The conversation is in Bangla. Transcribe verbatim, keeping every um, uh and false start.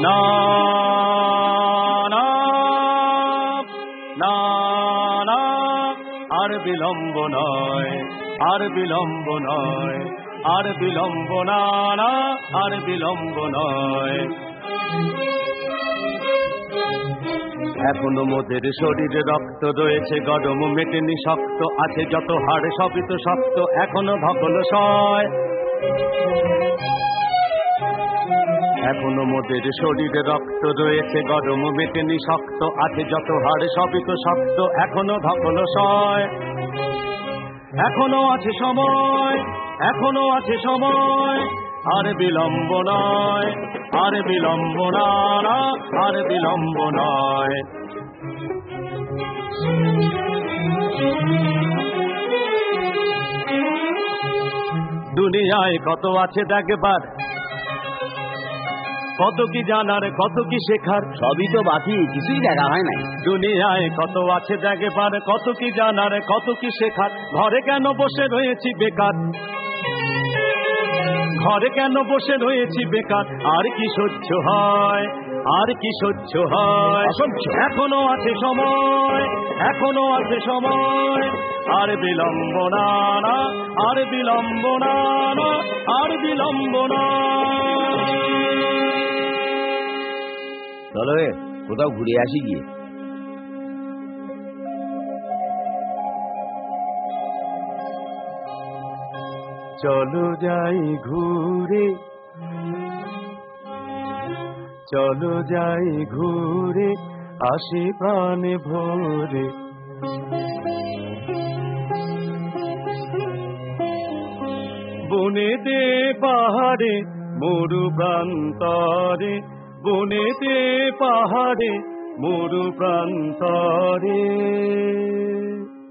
না না না না আর বিলম্ব নয় আর বিলম্ব নয় আর বিলম্ব না না আর বিলম্ব নয় এখনো মোদের শরীরে রক্ত রয়েছে গরম মেটেনি শক্ত আছে যত হাড় সবই তো শক্ত এখনো ধকল সয় এখনো মোদের শরীরে রক্ত রয়েছে গরম মেটেনি শক্ত আছে যত হাড় সবই তো শক্ত এখনো ধকল সয় এখনো আছে সময় এখনো আছে সময় আর বিলম্ব নয় আর বিলম্ব না না আর বিলম্ব নয় দুনিয়ায় কত আছে দেখবার কত কি জানার কত কি শেখার সবই তো বাকি কিছুই দেখা হয় নাই দুনিয়ায় কত আছে দেখবার কত কি জানার কত কি শেখার ঘরে কেন বসে রয়েছি বেকার ঘরে কেন বসে রয়েছি বেকার আর কি সহ্য হয় আর কি সহ্য হয় এখনো আছে সময় এখনো আছে সময় আর বিলম্ব না না আর বিলম্ব না না আর বিলম্ব না চলো কোথাও ঘুরে আসি গিয়ে চলো যাই ঘুরে চলো যাই ঘুরে আসি প্রাণে ভোরে বনেতে পাহাড়ে মরু প্রান্তরে বনেতে পাহাড়ে মরু প্রান্তরে